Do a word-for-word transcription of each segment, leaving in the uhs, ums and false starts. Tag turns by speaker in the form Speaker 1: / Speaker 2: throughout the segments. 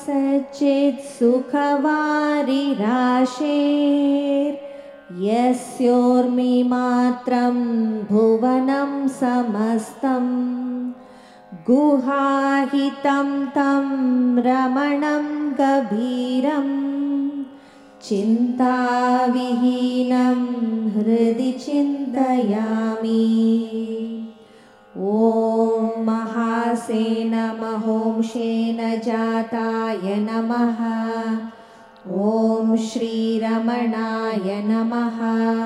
Speaker 1: सच्चित् सुखवारिराशेर् यस्योर्मिमात्रं भुवनं समस्तम् गुहाहितं तं रमणं गभीरं चिन्ताविहीनं हृदि चिन्तयामि। ॐ महासेन महोंशेन जाताय नमः। ॐ श्रीरमणाय नमः।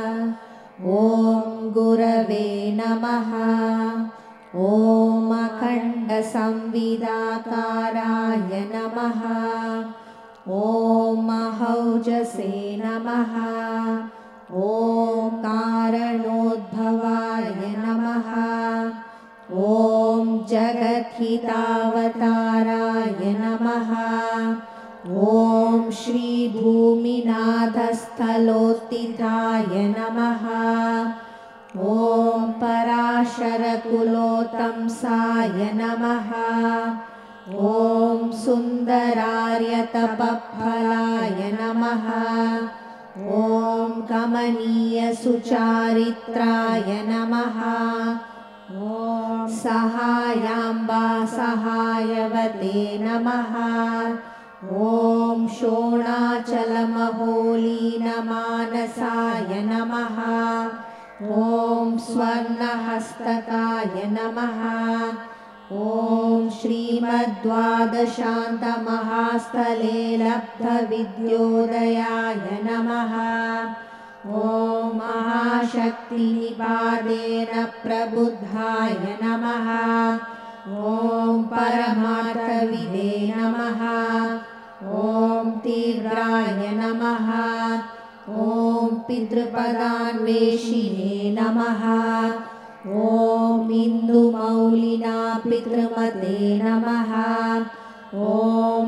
Speaker 1: ॐ गुरवे नमः। ॐ अखण्डसंविदाकाराय नमः। ॐ महौजसे नमः। ॐ कारणोद्भवाय नमः। ॐ जगद्हितावताराय नमः। ॐ श्रीभूमिनाथस्थलोत्थिताय नमः। ॐ पराशरकुलोत्तंसाय नमः। ॐ सुन्दरार्यतपःफलाय नमः। ॐ कमनीयसुचारित्राय नमः। ॐ सहायाम्बा सहायवते नमः। ॐ शोणाचलमहोलीनमानसाय नमः। ॐ स्वर्णहस्तकाय नमः। ॐ श्रीमद्द्वादशान्तमहास्थले लब्धविद्योदयाय नमः। ॐ महाशक्तिनिपातेन प्रबुद्धाय नमः। ॐ परमार्थविदे नमः। ॐ तीव्राय नमः। ॐ पितृपदान्वेषिणे नमः। ॐ इन्दुमौलिना पितृमते नमः। ॐ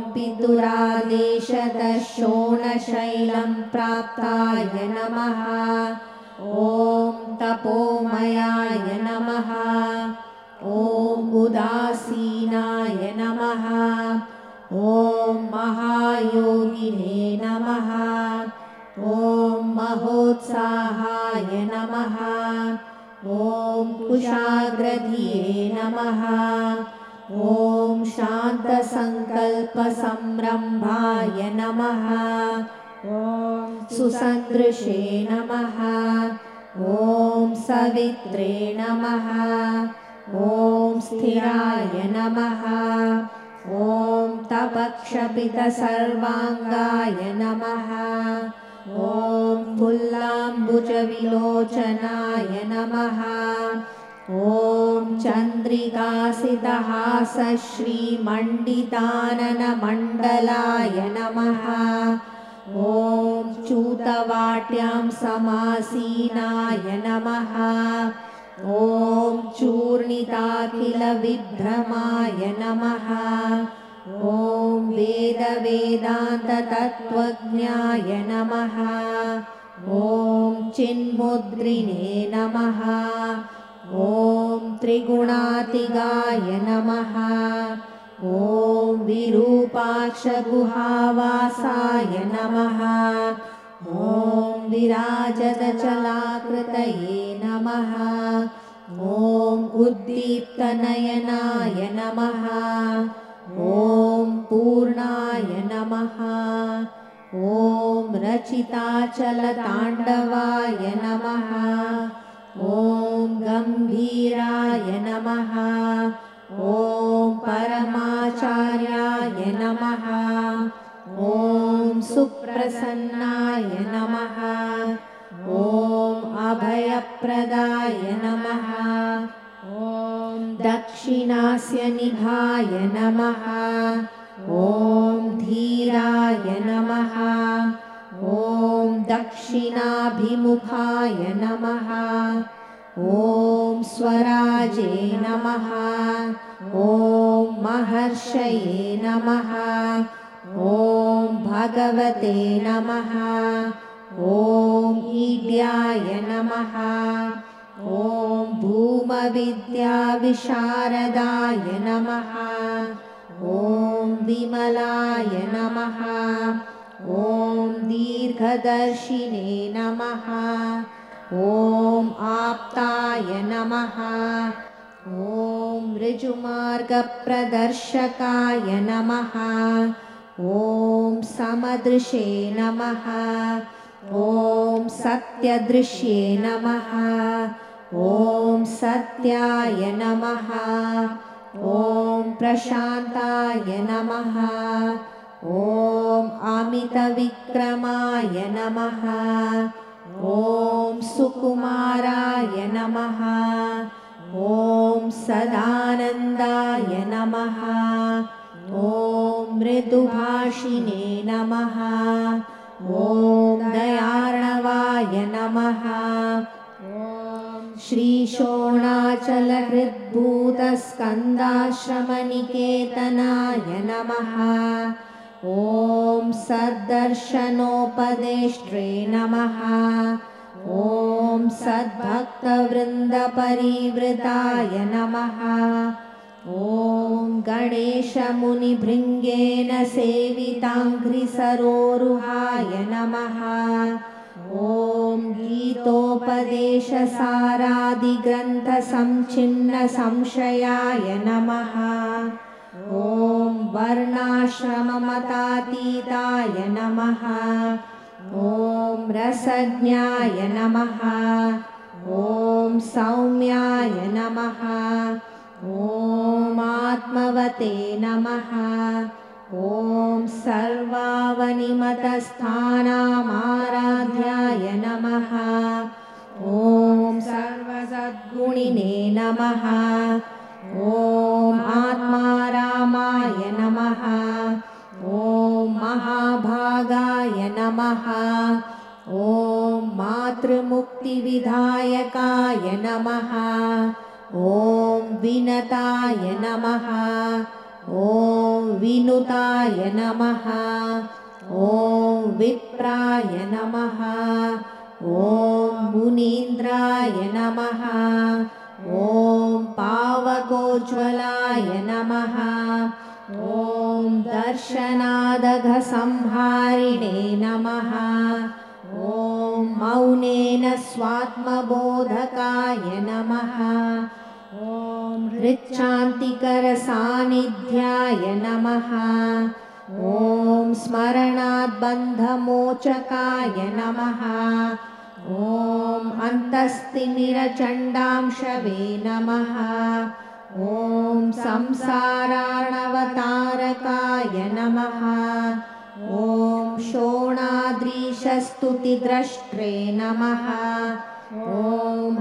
Speaker 1: पितुरादेशतः प्राप्ताय नमः। ॐ तपोमयाय नमः। ॐ उदासीनाय नमः। ॐ महायोगिने नमः। ॐ महोत्साहाय नमः। ॐ कुशाग्रधिये नमः। ॐ शान्तसङ्कल्पसंरम्भाय नमः। ॐ सुसन्दृशे नमः। ॐ सवित्रे नमः। ॐ स्थिराय नमः। ॐ तपक्षपितसर्वाङ्गाय नमः। ॐ फुल्लाम्बुजविलोचनाय नमः। ॐ चन्द्रिकासितहासश्रीमण्डिताननमण्डलाय नमः। ॐ चूतवाट्यां समासीनाय नमः। ॐ चूर्णिताखिलविभ्रमाय नमः। ॐ वेदवेदान्ततत्त्वज्ञाय नमः। ॐ चिन्मुद्रिणे नमः। ॐ त्रिगुणातिगाय नमः। ॐ विरूपाक्षगुहावासाय नमः। ॐ विराजतचलाकृतये नमः। ॐ उद्दीप्तनयनाय नमः। ॐ पूर्णाय नमः। ॐ रचिताचलताण्डवाय नमः। ॐ गम्भीराय नमः। ॐ परमाचार्याय नमः। ॐ सुप्रसन्नाय नमः। ॐ अभयप्रदाय नमः। ॐ दक्षिणास्यनिभाय नमः। ॐ धीराय नमः। ॐ दक्षिणाभिमुखाय नमः। ॐ स्वराजे नमः। ॐ महर्षये नमः। ॐ भगवते नमः। ॐ ईड्याय नमः। ॐ भूमविद्याविशारदाय नमः। ॐ विमलाय नमः। ॐ दीर्घदर्शिने नमः। ॐ आप्ताय नमः। ॐ ऋजुमार्गप्रदर्शकाय नमः। ॐ समदृशे नमः। ॐ सत्यदृश्ये नमः। ॐ सत्याय नमः। ॐ प्रशान्ताय नमः। ॐ अमितविक्रमाय नमः। ॐ सुकुमाराय नमः। ॐ सदानन्दाय नमः। ॐ मृदुभाषिणे नमः। ॐ दयार्णवाय नमः। श्रीशोणाचलहृद्भूतस्कन्दाश्रमनिकेतनाय नमः। ॐ सद्दर्शनोपदेष्ट्रे नमः। ॐ सद्भक्तवृन्दपरिवृताय नमः। ॐ गणेशमुनिभृङ्गेन सेविताङ्घ्रिसरोरुहाय नमः। ॐ गीतोपदेशसारादिग्रन्थसंच्छिन्नसंशयाय नमः। ॐ वर्णाश्रममतातीताय नमः। ॐ रसज्ञाय नमः। ॐ सौम्याय नमः। ॐ आत्मवते नमः। ॐ सर्वावनिमतस्थानामाराध्याय नमः। ॐ सर्वसद्गुणिने नमः। ॐ आत्मारामाय नमः। ॐ महाभागाय नमः। ॐ मातृमुक्तिविधायकाय नमः। ॐ विनताय नमः। ॐ विनुताय नमः। ॐ विप्राय नमः। ॐ मुनीन्द्राय नमः। ॐ पावकोज्ज्वलाय नमः। ॐ दर्शनादघसंहारिणे नमः। ॐ मौनेन स्वात्मबोधकाय नमः। ॐ हृच्छान्तिकरसान्निध्याय नमः। ॐ स्मरणाद्बन्धमोचकाय नमः। ॐ अन्तस्तिमिरचण्डांशवे नमः। ॐ संसारार्णवतारकाय नमः। ॐ शोणाद्रीशस्तुतिद्रष्ट्रे नमः। ॐ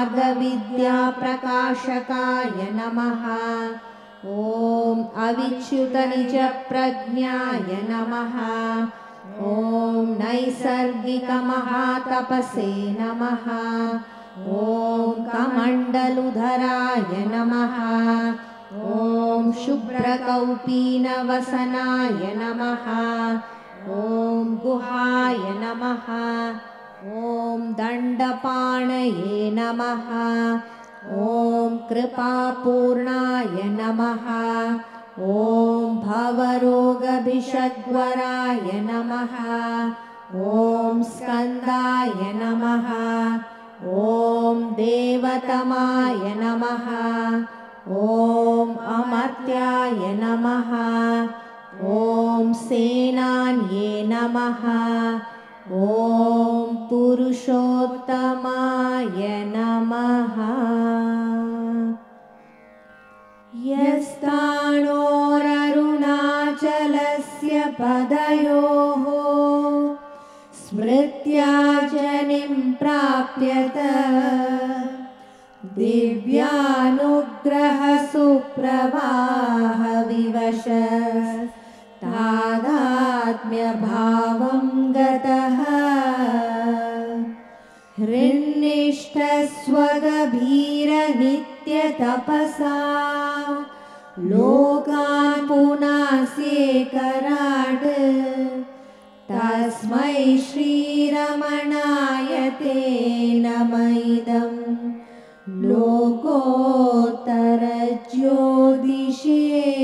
Speaker 1: हार्दविद्याप्रकाशकाय नमः। ॐ अविच्युतनिजप्रज्ञाय नमः। ॐ नैसर्गिकमहातपसे नमः। ॐ कमण्डलुधराय नमः। ॐ शुभ्रकौपीनवसनाय नमः। ॐ गुहाय नमः। ॐ दण्डपाणये नमः। ॐ कृपापूर्णाय नमः। ॐ भवरोगभिषग्वराय नमः। ॐ स्कन्दाय नमः। ॐ देवतमाय नमः। ॐ अमर्त्याय नमः। ॐ सेनान्ये नमः। ॐ पुरुषोत्तमाय नमः। यस्ताणोररुणाचलस्य पदयोः स्मृत्या जनिं प्राप्यत दिव्यानुग्रहसुप्रवाहविवशस्तादात्म्यभावं गतः हृन्निष्ठस्वगभीरनित्यतपसा लोकान् पुनास्येकराट् तस्मै श्रीरमणाय ते नम इदं लोकोत्तरज्योतिषे